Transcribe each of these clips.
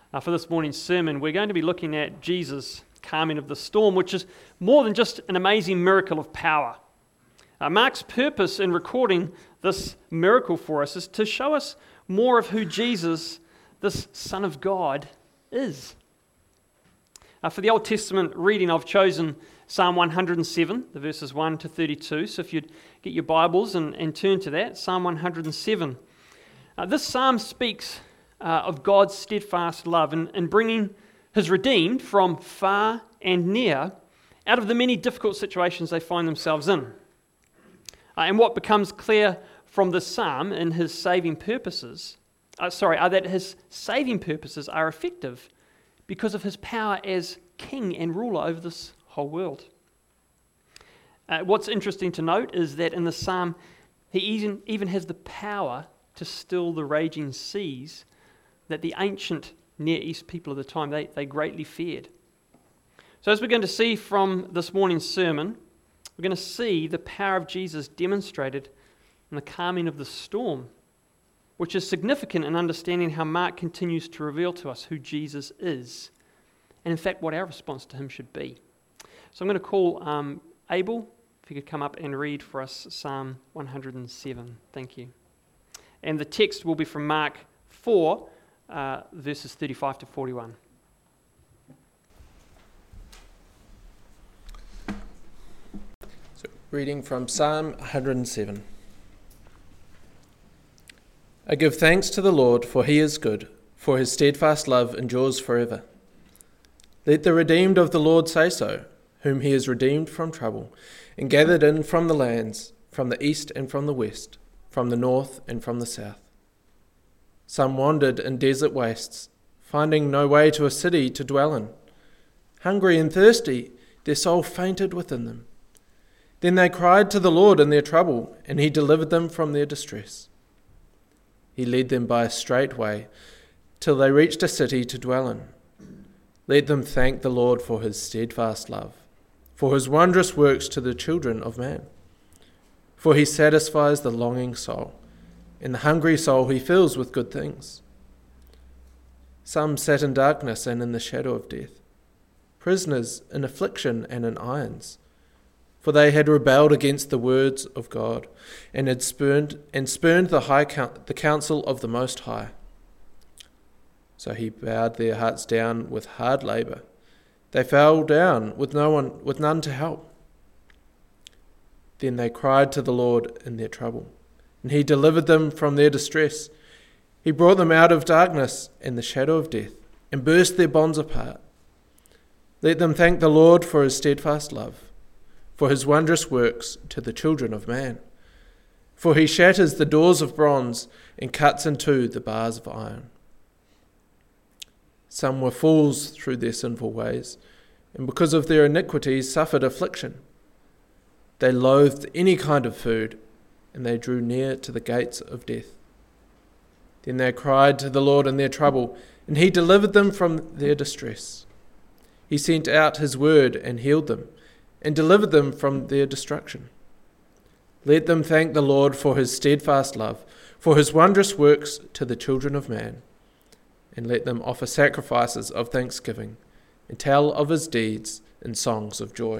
For this morning's sermon, we're going to be looking at Jesus' calming of the storm, which is more than just an amazing miracle of power. Mark's purpose in recording this miracle for us is to show us more of who Jesus, this Son of God, is. For the Old Testament reading, I've chosen Psalm 107, the verses 1 to 32. So if you'd get your Bibles and turn to that, Psalm 107. This psalm speaks of God's steadfast love in bringing His redeemed from far and near out of the many difficult situations they find themselves in. And what becomes clear from this psalm in His saving purposes, are that His saving purposes are effective because of His power as King and ruler over this whole world. What's interesting to note is that in the psalm, He even has the power to still the raging seas that the ancient Near East people of the time, they greatly feared. So as we're going to see from this morning's sermon, we're going to see the power of Jesus demonstrated in the calming of the storm, which is significant in understanding how Mark continues to reveal to us who Jesus is, and in fact what our response to Him should be. So I'm going to call Abel, if you could come up and read for us Psalm 107. Thank you. And the text will be from Mark 4, verses 35 to 41. So, reading from Psalm 107. I give thanks to the Lord, for He is good, for His steadfast love endures forever. Let the redeemed of the Lord say so, whom He has redeemed from trouble, and gathered in from the lands, from the east and from the west, from the north and from the south. Some wandered in desert wastes, finding no way to a city to dwell in. Hungry and thirsty, their soul fainted within them. Then they cried to the Lord in their trouble, and He delivered them from their distress. He led them by a straight way, till they reached a city to dwell in. Let them thank the Lord for His steadfast love, for His wondrous works to the children of man. For He satisfies the longing soul, and the hungry soul He fills with good things. Some sat in darkness and in the shadow of death, prisoners in affliction and in irons, for they had rebelled against the words of God, and had spurned the counsel of the Most High. So He bowed their hearts down with hard labour. They fell down with none to help. Then they cried to the Lord in their trouble, and He delivered them from their distress. He brought them out of darkness and the shadow of death, and burst their bonds apart. Let them thank the Lord for His steadfast love, for His wondrous works to the children of man. For He shatters the doors of bronze and cuts in two the bars of iron. Some were fools through their sinful ways, and because of their iniquities suffered affliction. They loathed any kind of food, and they drew near to the gates of death. Then they cried to the Lord in their trouble, and He delivered them from their distress. He sent out His word and healed them, and delivered them from their destruction. Let them thank the Lord for His steadfast love, for His wondrous works to the children of man. And let them offer sacrifices of thanksgiving, and tell of His deeds in songs of joy.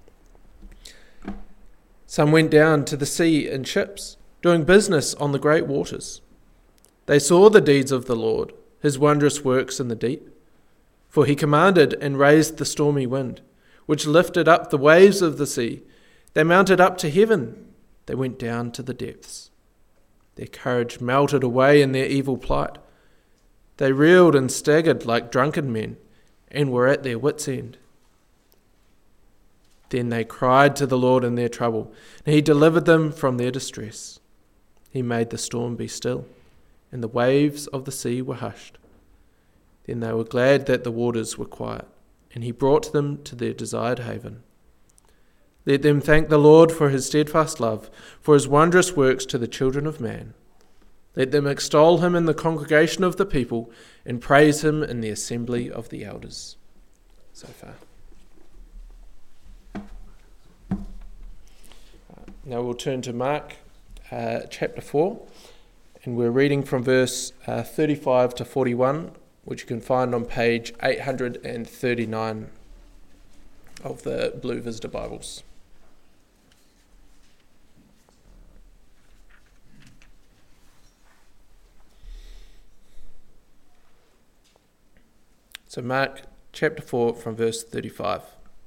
Some went down to the sea in ships, doing business on the great waters. They saw the deeds of the Lord, His wondrous works in the deep. For He commanded and raised the stormy wind, which lifted up the waves of the sea. They mounted up to heaven, they went down to the depths. Their courage melted away in their evil plight. They reeled and staggered like drunken men, and were at their wits' end. Then they cried to the Lord in their trouble, and He delivered them from their distress. He made the storm be still, and the waves of the sea were hushed. Then they were glad that the waters were quiet, and He brought them to their desired haven. Let them thank the Lord for His steadfast love, for His wondrous works to the children of man. Let them extol Him in the congregation of the people, and praise Him in the assembly of the elders. So far. Now we'll turn to Mark chapter 4, and we're reading from verse 35 to 41, which you can find on page 839 of the Blue Visitor Bibles. So Mark chapter 4 from verse 35.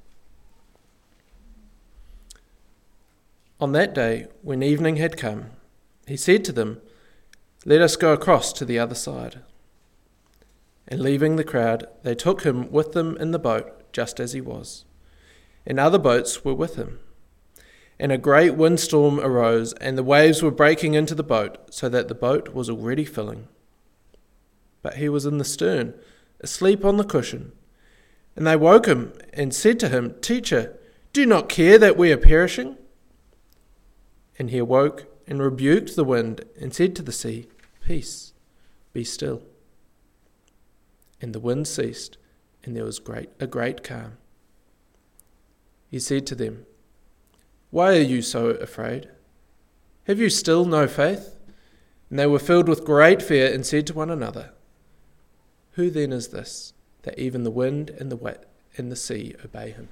On that day, when evening had come, he said to them, "Let us go across to the other side." And leaving the crowd, they took him with them in the boat, just as he was. And other boats were with him. And a great windstorm arose, and the waves were breaking into the boat, so that the boat was already filling. But he was in the stern, asleep on the cushion. And they woke him and said to him, "Teacher, do you not care that we are perishing?" And he awoke and rebuked the wind and said to the sea, "Peace, be still." And the wind ceased, and there was a great calm. He said to them, "Why are you so afraid? Have you still no faith?" And they were filled with great fear and said to one another, "Who then is this, that even the wind and the sea obey him?"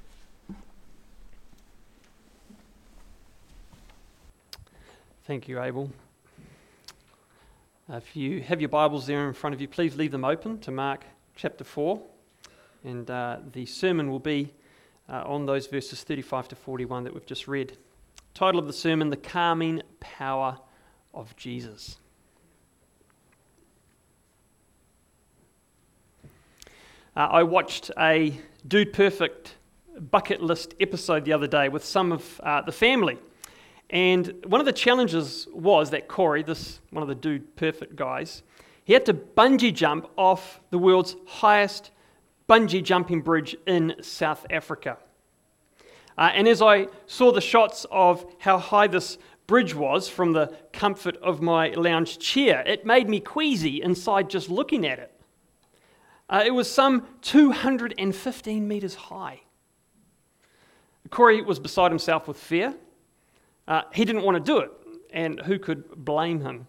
Thank you, Abel. If you have your Bibles there in front of you, please leave them open to Mark chapter 4. And the sermon will be on those verses 35 to 41 that we've just read. Title of the sermon, The Calming Power of Jesus. I watched a Dude Perfect bucket list episode the other day with some of the family. And one of the challenges was that Corey, one of the Dude Perfect guys, he had to bungee jump off the world's highest bungee jumping bridge in South Africa. And as I saw the shots of how high this bridge was from the comfort of my lounge chair, it made me queasy inside just looking at it. It was some 215 meters high. Corey was beside himself with fear. He didn't want to do it, and who could blame him?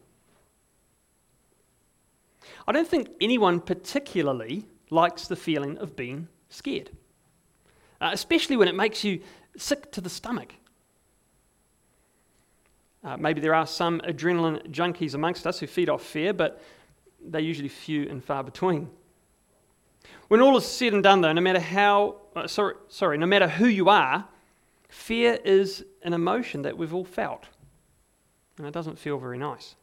I don't think anyone particularly likes the feeling of being scared, especially when it makes you sick to the stomach. Maybe there are some adrenaline junkies amongst us who feed off fear, but they're usually few and far between. When all is said and done, though, no matter who you are, fear is an emotion that we've all felt, and it doesn't feel very nice.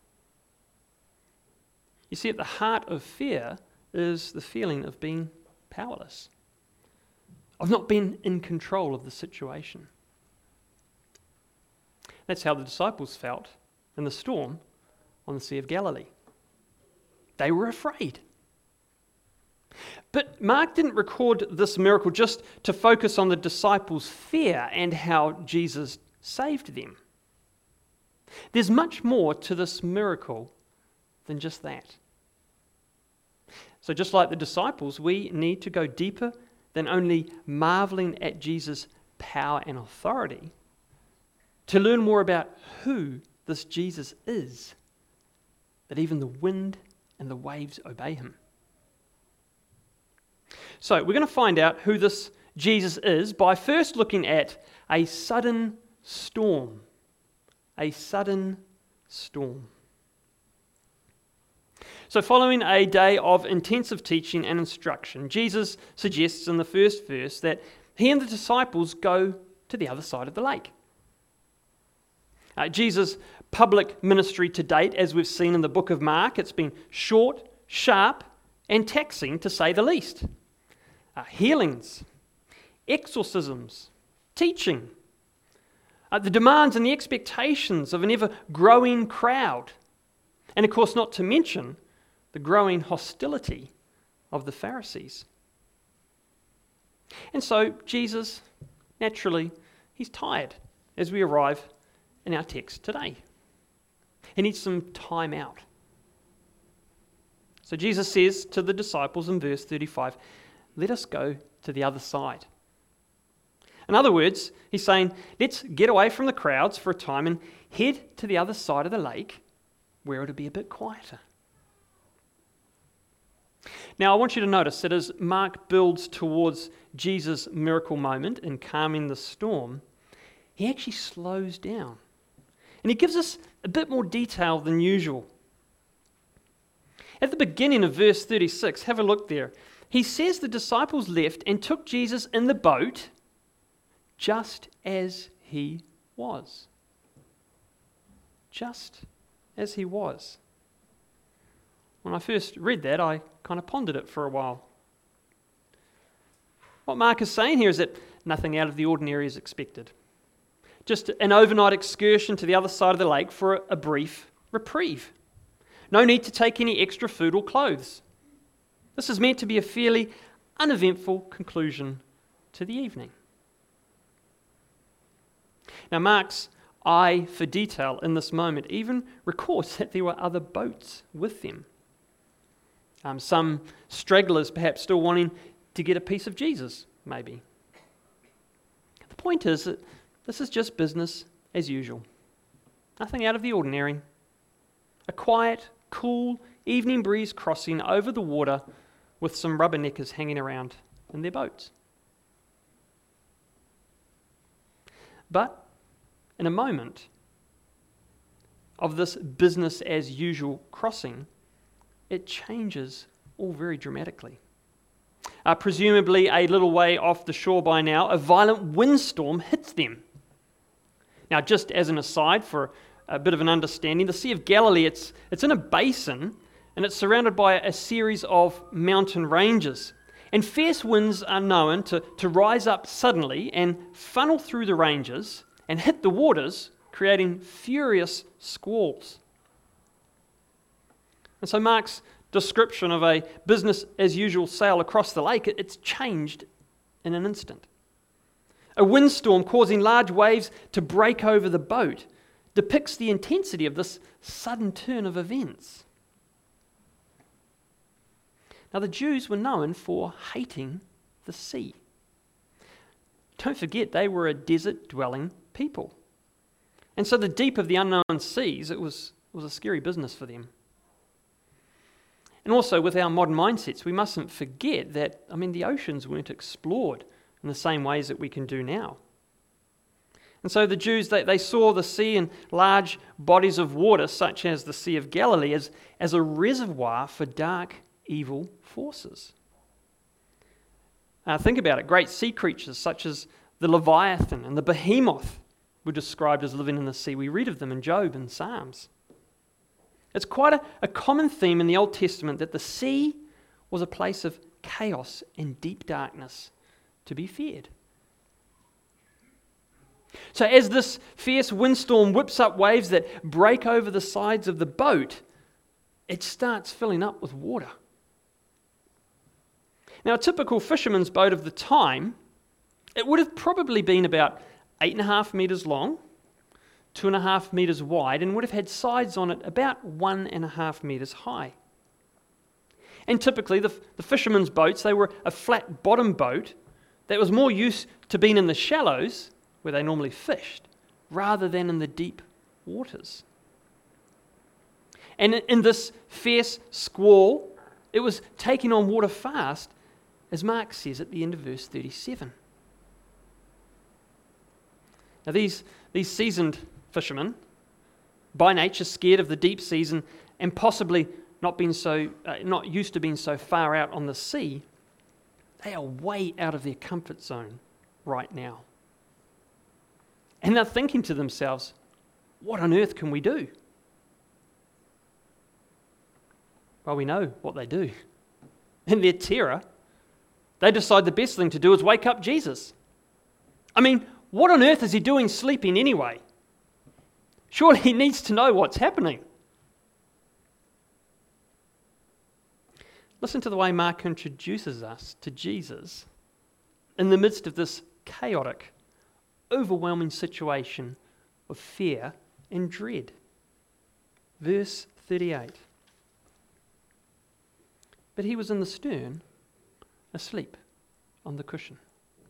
You see, at the heart of fear is the feeling of being powerless, of not being in control of the situation. That's how the disciples felt in the storm on the Sea of Galilee. They were afraid. But Mark didn't record this miracle just to focus on the disciples' fear and how Jesus saved them. There's much more to this miracle than just that. So just like the disciples, we need to go deeper than only marveling at Jesus' power and authority to learn more about who this Jesus is, that even the wind and the waves obey him. So we're going to find out who this Jesus is by first looking at a sudden storm. A sudden storm. So following a day of intensive teaching and instruction, Jesus suggests in the first verse that he and the disciples go to the other side of the lake. Jesus' public ministry to date, as we've seen in the book of Mark, it's been short, sharp, and taxing to say the least. Healings, exorcisms, teaching, the demands and the expectations of an ever-growing crowd, and of course not to mention the growing hostility of the Pharisees. And so Jesus, naturally, he's tired as we arrive in our text today. He needs some time out. So Jesus says to the disciples in verse 35, "Let us go to the other side." In other words, he's saying, let's get away from the crowds for a time and head to the other side of the lake where it'll be a bit quieter. Now, I want you to notice that as Mark builds towards Jesus' miracle moment in calming the storm, he actually slows down. And he gives us a bit more detail than usual. At the beginning of verse 36, have a look there. He says the disciples left and took Jesus in the boat just as he was. Just as he was. When I first read that, I kind of pondered it for a while. What Mark is saying here is that nothing out of the ordinary is expected. Just an overnight excursion to the other side of the lake for a brief reprieve. No need to take any extra food or clothes. This is meant to be a fairly uneventful conclusion to the evening. Now, Mark's eye for detail in this moment even records that there were other boats with them. Some stragglers perhaps still wanting to get a piece of Jesus, maybe. The point is that this is just business as usual. Nothing out of the ordinary. A quiet, cool evening breeze crossing over the water with some rubberneckers hanging around in their boats. But in a moment of this business as usual crossing, it changes all very dramatically. Presumably a little way off the shore by now, a violent windstorm hits them. Now, just as an aside for a bit of an understanding, the Sea of Galilee, it's in a basin and it's surrounded by a series of mountain ranges. And fierce winds are known to rise up suddenly and funnel through the ranges and hit the waters, creating furious squalls. And so Mark's description of a business-as-usual sail across the lake, it's changed in an instant. A windstorm causing large waves to break over the boat depicts the intensity of this sudden turn of events. Now, the Jews were known for hating the sea. Don't forget, they were a desert-dwelling people. And so the deep of the unknown seas, it was a scary business for them. And also, with our modern mindsets, we mustn't forget that, the oceans weren't explored in the same ways that we can do now. And so the Jews, they saw the sea and large bodies of water, such as the Sea of Galilee, as a reservoir for dark, evil forces. Think about it. Great sea creatures such as the Leviathan and the Behemoth were described as living in the sea. We read of them in Job and Psalms. It's quite a common theme in the Old Testament that the sea was a place of chaos and deep darkness to be feared. So as this fierce windstorm whips up waves that break over the sides of the boat, it starts filling up with water. Now, a typical fisherman's boat of the time, it would have probably been about 8.5 metres long, 2.5 metres wide, and would have had sides on it about 1.5 metres high. And typically, the fishermen's boats, they were a flat bottom boat that was more used to being in the shallows, where they normally fished, rather than in the deep waters. And in this fierce squall, it was taking on water fast, as Mark says at the end of verse 37. Now these seasoned fishermen, by nature scared of the deep seas and possibly not used to being so far out on the sea, they are way out of their comfort zone right now. And they're thinking to themselves, what on earth can we do? Well, we know what they do. In their terror, they decide the best thing to do is wake up Jesus. What on earth is he doing sleeping anyway? Surely he needs to know what's happening. Listen to the way Mark introduces us to Jesus in the midst of this chaotic, overwhelming situation of fear and dread. Verse 38. But he was in the stern, asleep on the cushion.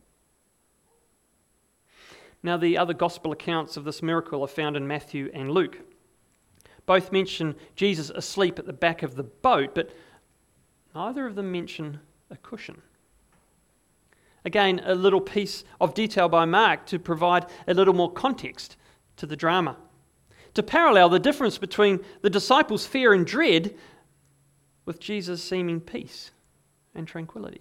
Now, the other gospel accounts of this miracle are found in Matthew and Luke. Both mention Jesus asleep at the back of the boat, but neither of them mention a cushion. Again, a little piece of detail by Mark to provide a little more context to the drama, to parallel the difference between the disciples' fear and dread with Jesus' seeming peace and tranquility.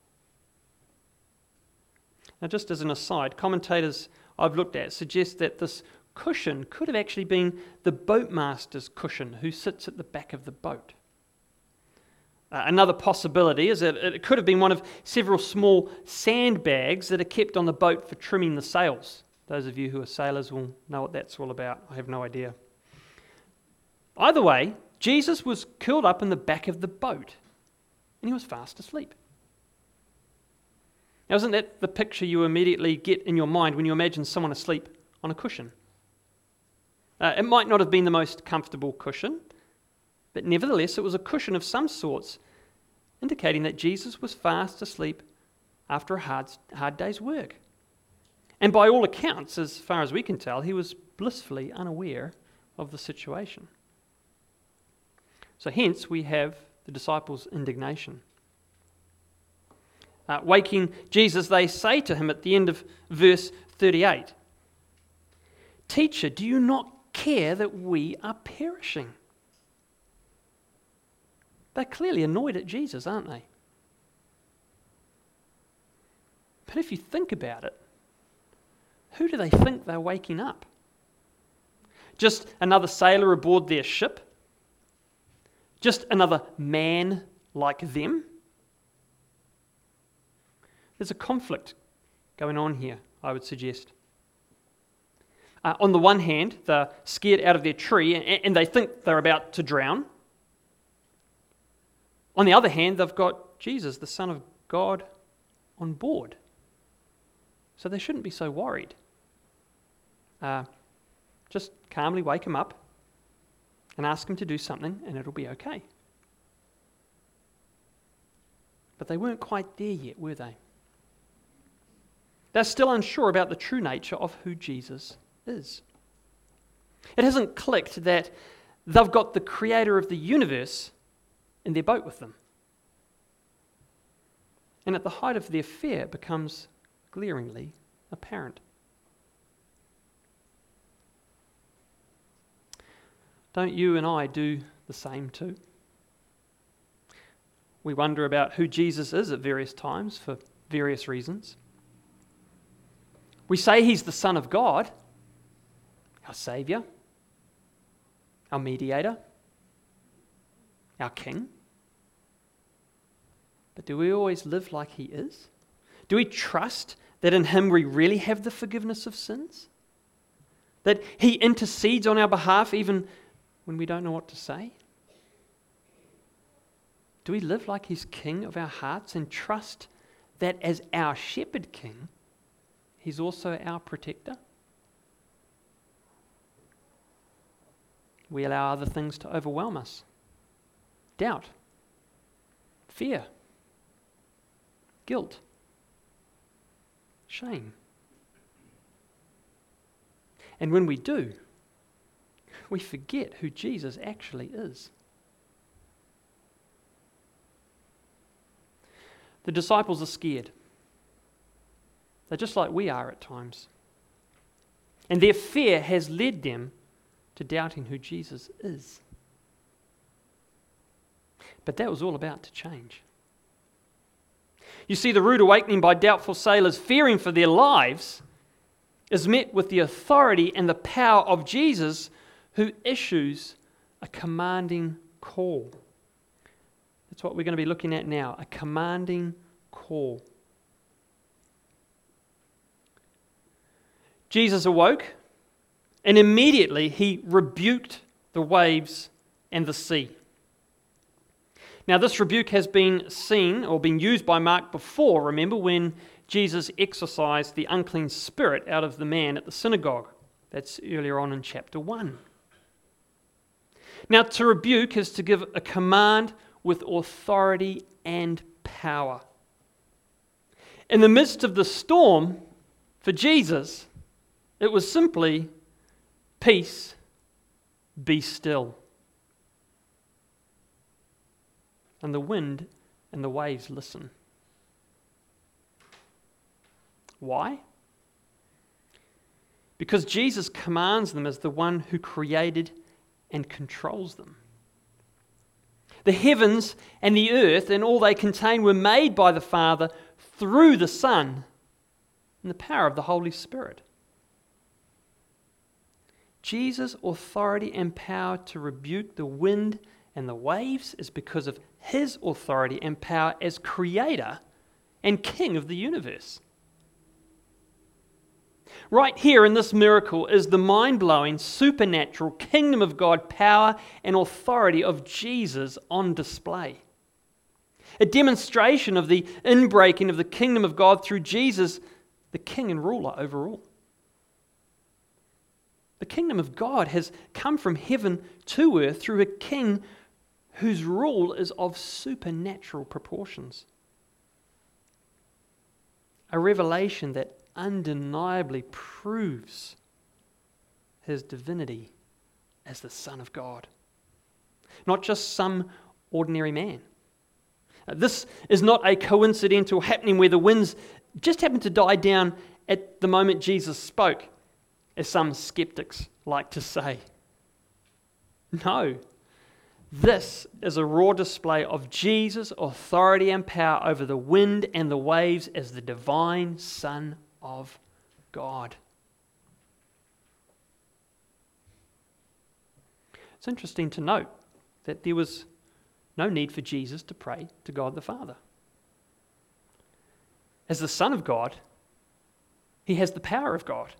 Now, just as an aside, commentators I've looked at suggest that this cushion could have actually been the boatmaster's cushion who sits at the back of the boat. Another possibility is that it could have been one of several small sandbags that are kept on the boat for trimming the sails. Those of you who are sailors will know what that's all about. I have no idea. Either way, Jesus was curled up in the back of the boat and he was fast asleep. Now, isn't that the picture you immediately get in your mind when you imagine someone asleep on a cushion? It might not have been the most comfortable cushion, but nevertheless it was a cushion of some sorts, indicating that Jesus was fast asleep after a hard day's work. And by all accounts, as far as we can tell, he was blissfully unaware of the situation. So hence we have the disciples' indignation. Waking Jesus, they say to him at the end of verse 38, "Teacher, do you not care that we are perishing?" They're clearly annoyed at Jesus, aren't they? But if you think about it, who do they think they're waking up? Just another sailor aboard their ship? Just another man like them? There's a conflict going on here, I would suggest. On the one hand, they're scared out of their tree and they think they're about to drown. On the other hand, they've got Jesus, the Son of God, on board. So they shouldn't be so worried. Just calmly wake him up and ask him to do something and it'll be okay. But they weren't quite there yet, were they? They're still unsure about the true nature of who Jesus is. It hasn't clicked that they've got the creator of the universe in their boat with them. And at the height of their fear, it becomes glaringly apparent. Don't you and I do the same too? We wonder about who Jesus is at various times for various reasons. We say he's the Son of God, our Saviour, our mediator, our King. But do we always live like he is? Do we trust that in him we really have the forgiveness of sins? That he intercedes on our behalf even when we don't know what to say? Do we live like he's king of our hearts and trust that as our shepherd king, he's also our protector? We allow other things to overwhelm us. Doubt, fear, guilt, shame. And when we do, we forget who Jesus actually is. The disciples are scared. They're just like we are at times. And their fear has led them to doubting who Jesus is. But that was all about to change. You see, the rude awakening by doubtful sailors fearing for their lives is met with the authority and the power of Jesus, who issues a commanding call. That's what we're going to be looking at now, a commanding call. Jesus awoke, and immediately he rebuked the waves and the sea. Now, this rebuke has been seen or been used by Mark before, remember, when Jesus exorcised the unclean spirit out of the man at the synagogue. That's earlier on in chapter 1. Now, to rebuke is to give a command with authority and power. In the midst of the storm, for Jesus, it was simply, peace, be still. and the wind and the waves listen. Why? Because Jesus commands them as the one who created and controls them. The heavens and the earth and all they contain were made by the Father through the Son and the power of the Holy Spirit. Jesus' authority and power to rebuke the wind and the waves is because of his authority and power as creator and king of the universe. Right here in this miracle is the mind-blowing, supernatural kingdom of God power and authority of Jesus on display. A demonstration of the inbreaking of the kingdom of God through Jesus, the king and ruler over all. The kingdom of God has come from heaven to earth through a king whose rule is of supernatural proportions. A revelation that undeniably proves his divinity as the Son of God, not just some ordinary man. This is not a coincidental happening where the winds just happened to die down at the moment Jesus spoke, as some skeptics like to say. No, this is a raw display of Jesus' authority and power over the wind and the waves as the divine Son of God. It's interesting to note that there was no need for Jesus to pray to God the Father. As the Son of God, he has the power of God.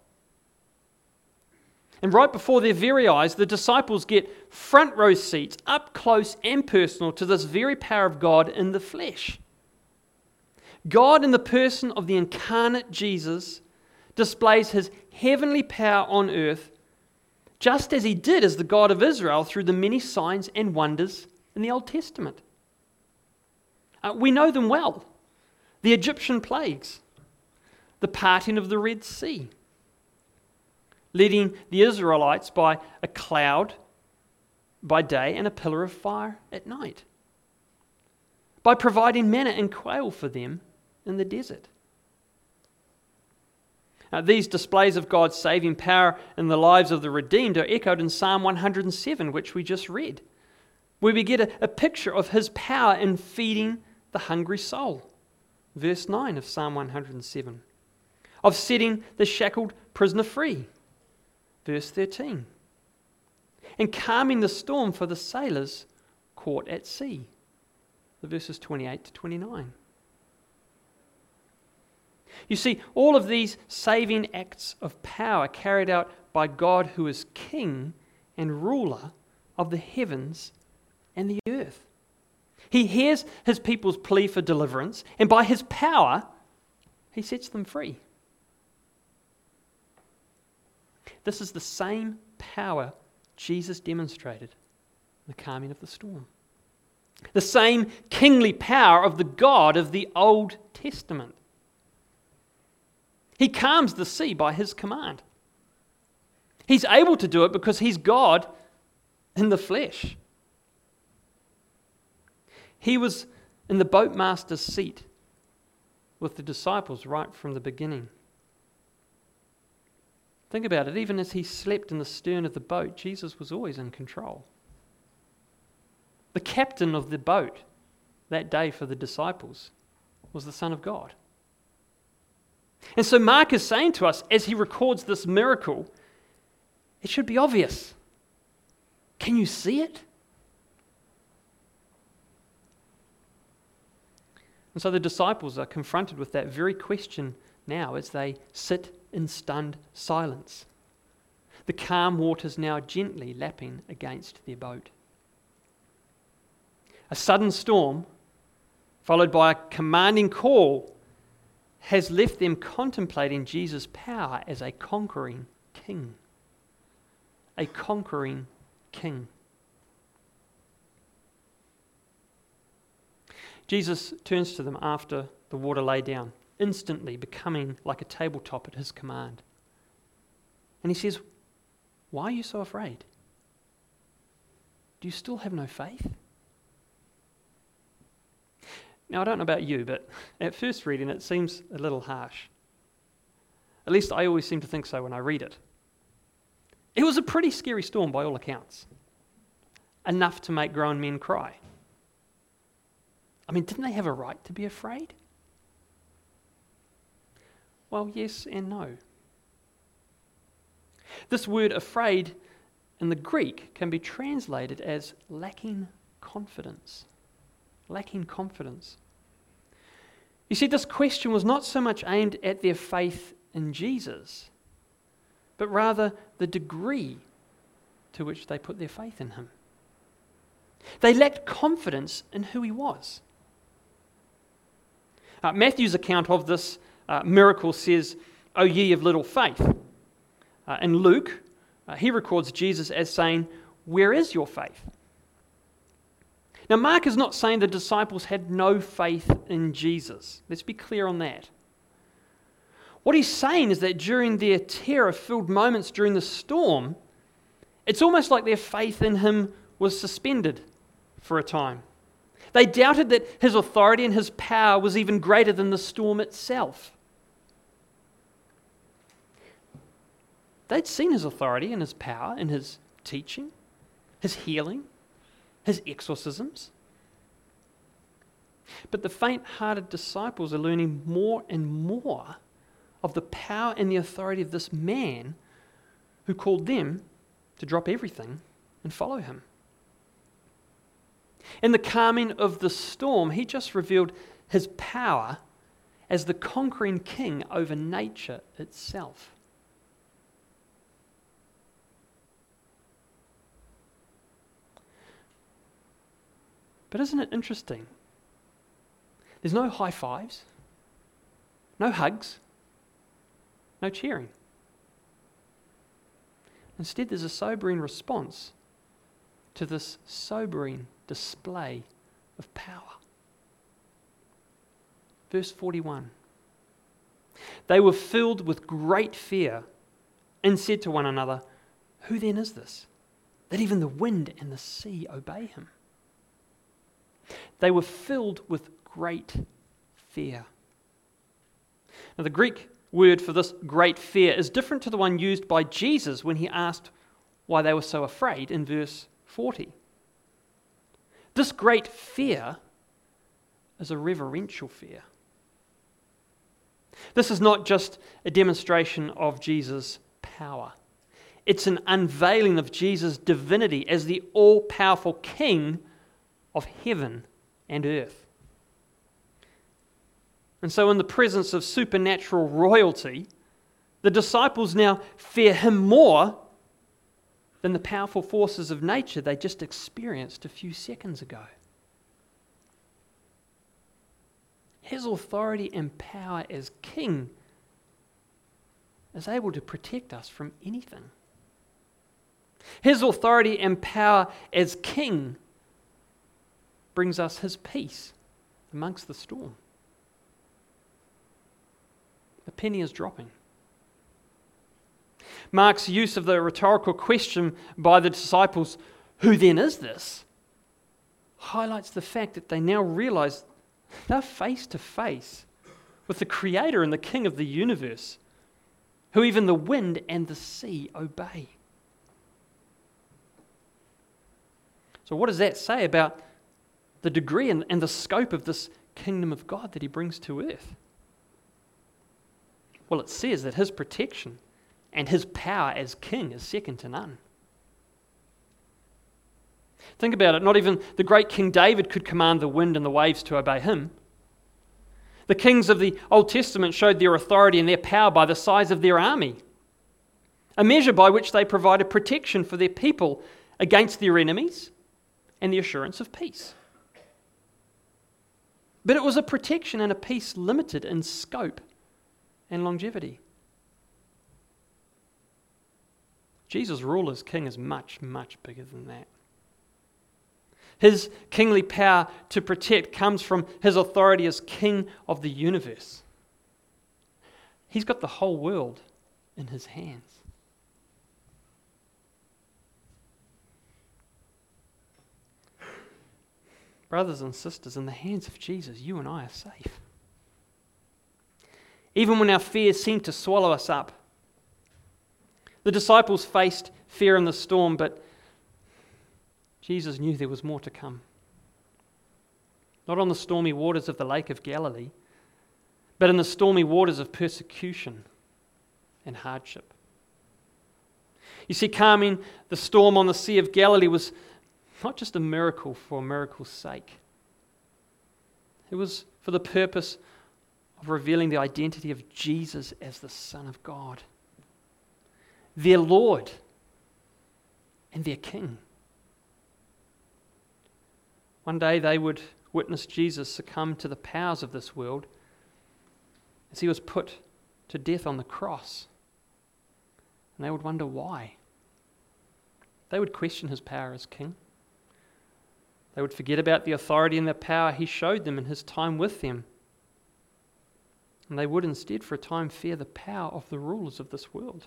And right before their very eyes, the disciples get front row seats, up close and personal to this very power of God in the flesh. God, in the person of the incarnate Jesus, displays his heavenly power on earth, just as he did as the God of Israel through the many signs and wonders in the Old Testament. We know them well. The Egyptian plagues, the parting of the Red Sea, leading the Israelites by a cloud by day and a pillar of fire at night, by providing manna and quail for them in the desert. These displays of God's saving power in the lives of the redeemed are echoed in Psalm 107, which we just read, where we get a picture of his power in feeding the hungry soul. Verse 9 of Psalm 107. Of setting the shackled prisoner free. Verse 13. And calming the storm for the sailors caught at sea. The verses 28 to 29. You see, all of these saving acts of power carried out by God, who is king and ruler of the heavens and the earth. He hears his people's plea for deliverance, and by his power, he sets them free. This is the same power Jesus demonstrated in the calming of the storm. The same kingly power of the God of the Old Testament. He calms the sea by his command. He's able to do it because he's God in the flesh. He was in the boatmaster's seat with the disciples right from the beginning. Think about it. Even as he slept in the stern of the boat, Jesus was always in control. The captain of the boat that day for the disciples was the Son of God. And so Mark is saying to us, as he records this miracle, it should be obvious. Can you see it? And so the disciples are confronted with that very question now as they sit in stunned silence. The calm waters now gently lapping against their boat. A sudden storm, followed by a commanding call, has left them contemplating Jesus' power as a conquering king. A conquering king. Jesus turns to them after the water lay down, instantly becoming like a tabletop at his command. And he says, "Why are you so afraid? Do you still have no faith?" Now, I don't know about you, but at first reading it seems a little harsh. At least I always seem to think so when I read it. It was a pretty scary storm by all accounts. Enough to make grown men cry. I mean, didn't they have a right to be afraid? Well, yes and no. This word afraid in the Greek can be translated as lacking confidence. Lacking confidence. You see, this question was not so much aimed at their faith in Jesus, but rather the degree to which they put their faith in him. They lacked confidence in who he was. Matthew's account of this miracle says, "O ye of little faith." In Luke, he records Jesus as saying, "Where is your faith?" Now, Mark is not saying the disciples had no faith in Jesus. Let's be clear on that. What he's saying is that during their terror-filled moments during the storm, it's almost like their faith in him was suspended for a time. They doubted that his authority and his power was even greater than the storm itself. They'd seen his authority and his power in his teaching, his healing, his exorcisms. But the faint-hearted disciples are learning more and more of the power and the authority of this man who called them to drop everything and follow him. In the calming of the storm, he just revealed his power as the conquering king over nature itself. But isn't it interesting? There's no high fives, no hugs, no cheering. Instead, there's a sobering response to this sobering display of power. Verse 41. They were filled with great fear and said to one another, "Who then is this, that even the wind and the sea obey him?" They were filled with great fear. Now, the Greek word for this great fear is different to the one used by Jesus when he asked why they were so afraid in verse 40. This great fear is a reverential fear. This is not just a demonstration of Jesus' power. It's an unveiling of Jesus' divinity as the all-powerful King of heaven and earth. And so in the presence of supernatural royalty, the disciples now fear him more than the powerful forces of nature they just experienced a few seconds ago. His authority and power as king is able to protect us from anything. His authority and power as king brings us his peace amongst the storm. The penny is dropping. Mark's use of the rhetorical question by the disciples, "Who then is this?" highlights the fact that they now realize they're face to face with the Creator and the King of the universe, who even the wind and the sea obey. So what does that say about the degree and the scope of this kingdom of God that he brings to earth? Well, it says that his protection and his power as king is second to none. Think about it. Not even the great King David could command the wind and the waves to obey him. The kings of the Old Testament showed their authority and their power by the size of their army, a measure by which they provided protection for their people against their enemies and the assurance of peace. But it was a protection and a peace limited in scope and longevity. Jesus' rule as king is much, much bigger than that. His kingly power to protect comes from his authority as king of the universe. He's got the whole world in his hands. Brothers and sisters, in the hands of Jesus, you and I are safe. Even when our fears seem to swallow us up. The disciples faced fear in the storm, but Jesus knew there was more to come. Not on the stormy waters of the Lake of Galilee, but in the stormy waters of persecution and hardship. You see, calming the storm on the Sea of Galilee was not just a miracle for a miracle's sake. It was for the purpose of revealing the identity of Jesus as the Son of God, their Lord and their King. One day they would witness Jesus succumb to the powers of this world as he was put to death on the cross. And they would wonder why. They would question his power as king. They would forget about the authority and the power he showed them in his time with them. And they would instead for a time fear the power of the rulers of this world.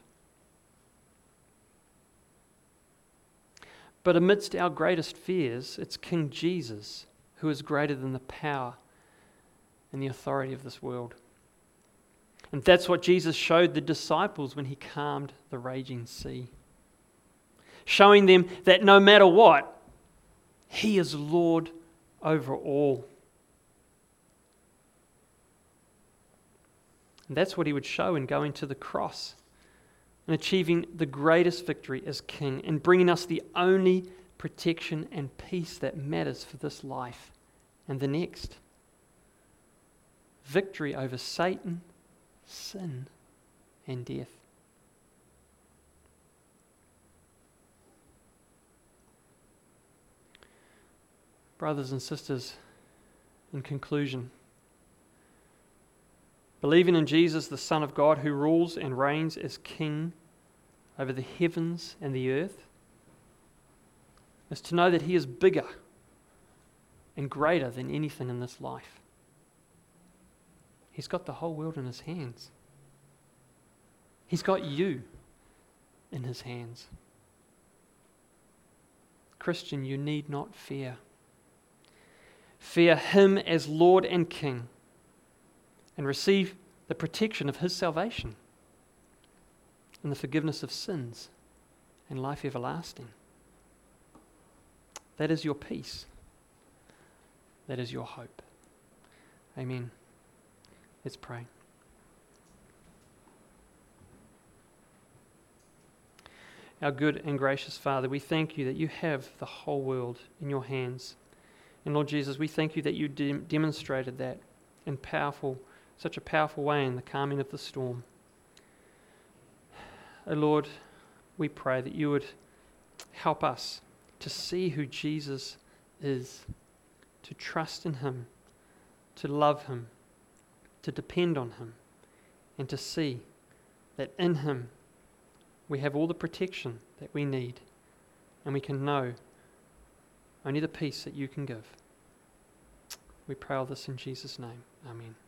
But amidst our greatest fears, it's King Jesus who is greater than the power and the authority of this world. And that's what Jesus showed the disciples when he calmed the raging sea, showing them that no matter what, he is Lord over all. And that's what he would show in going to the cross and achieving the greatest victory as King and bringing us the only protection and peace that matters for this life and the next. Victory over Satan, sin, and death. Brothers and sisters, in conclusion, believing in Jesus, the Son of God, who rules and reigns as King over the heavens and the earth, is to know that he is bigger and greater than anything in this life. He's got the whole world in his hands. He's got you in his hands. Christian, you need not fear. Fear him as Lord and King and receive the protection of his salvation and the forgiveness of sins and life everlasting. That is your peace. That is your hope. Amen. Let's pray. Our good and gracious Father, we thank you that you have the whole world in your hands. And Lord Jesus, we thank you that you demonstrated that in such a powerful way in the calming of the storm. Oh Lord, we pray that you would help us to see who Jesus is, to trust in him, to love him, to depend on him, and to see that in him we have all the protection that we need, and we can know only the peace that you can give. We pray all this in Jesus' name. Amen.